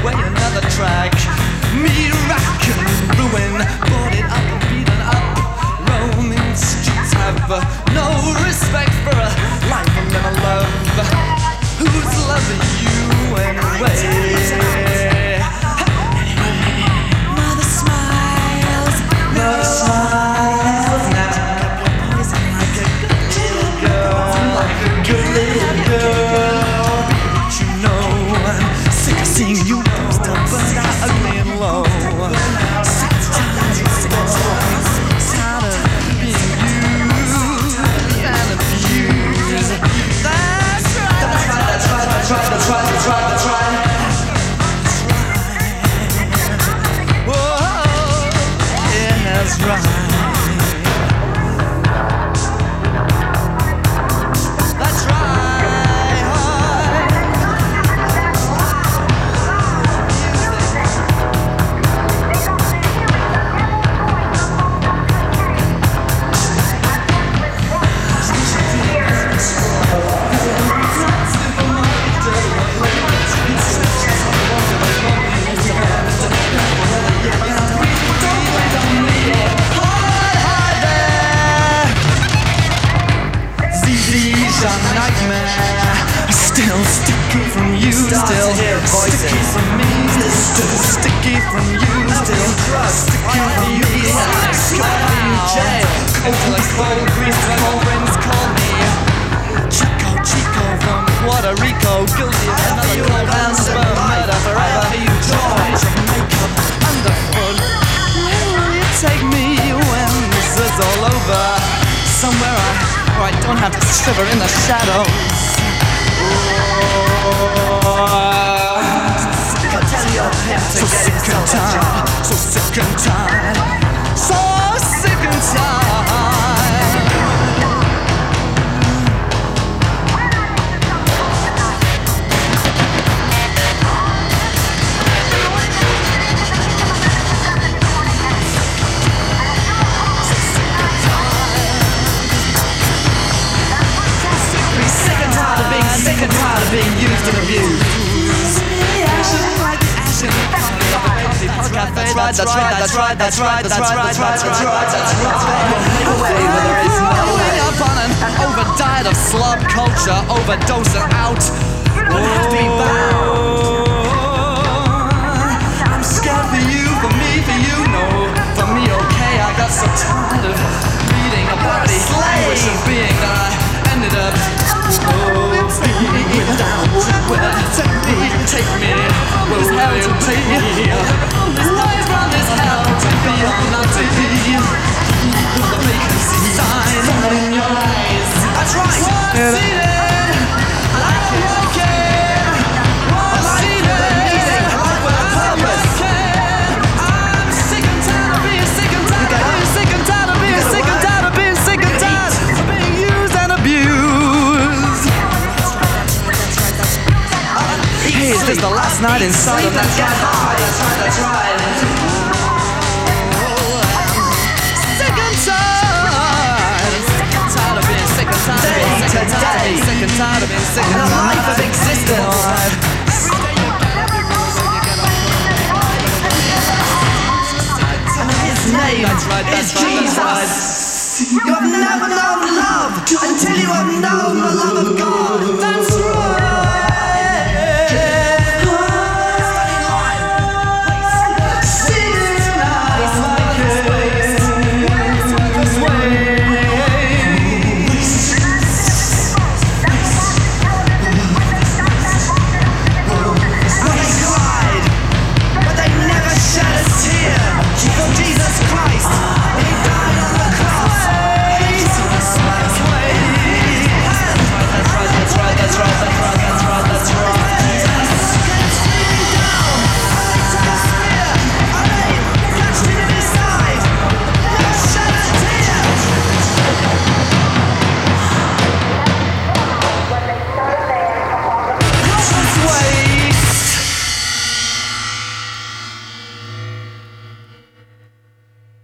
away another track. Me rack and ruin, boarded up and beaten up. Roaming streets have no respect for a life and never love. Who's loving you anyway? Mother smiles, mother smiles. Now poison like a good little girl, like a good little girl. You know I'm sick of seeing you post up, burned out, ugly and low. Sick of tired of being used and abused. That's right. That's right. Whoa, yeah, that's right. That's right. Still sticky from you, still sticky from me, still sticky from you, still sticky from you. Jail, cold like cold grease, cold friends call me Chico from Puerto Rico, guilty of another cold and sperm murder forever. You George of makeup underfoot. Where will you take me when this is all over? Somewhere where I don't have to shiver in the shadows. So sick and tired, so sick and tired, so sick and tired. Sick and tired of being sick and tired of being used and abused. That's right. Make a way where there is no way. Up on an overdiet of slob culture, overdosing out. Won't have to be bound. I'm scared for you, for me, for you, no. For me, okay, I got so tired of reading about the language of being that I ended up being down to where take me, where's hell to take me? Life from this hell to be or not to be. The vacancy sign in your eyes. That's right. What's in it? I don't care. What's in it? I'm sick and tired of being sick and tired of being sick and tired of being sick and tired of being sick and tired of being used and abused. Hey, is this the last night inside of that get high? That's right. Sick and tired. Tired of being sick and tired of being sick and tired of being sick and tired of being sick and tired. The life of existence. And his name is Jesus. You have never known love until you have known the love of God. That's right.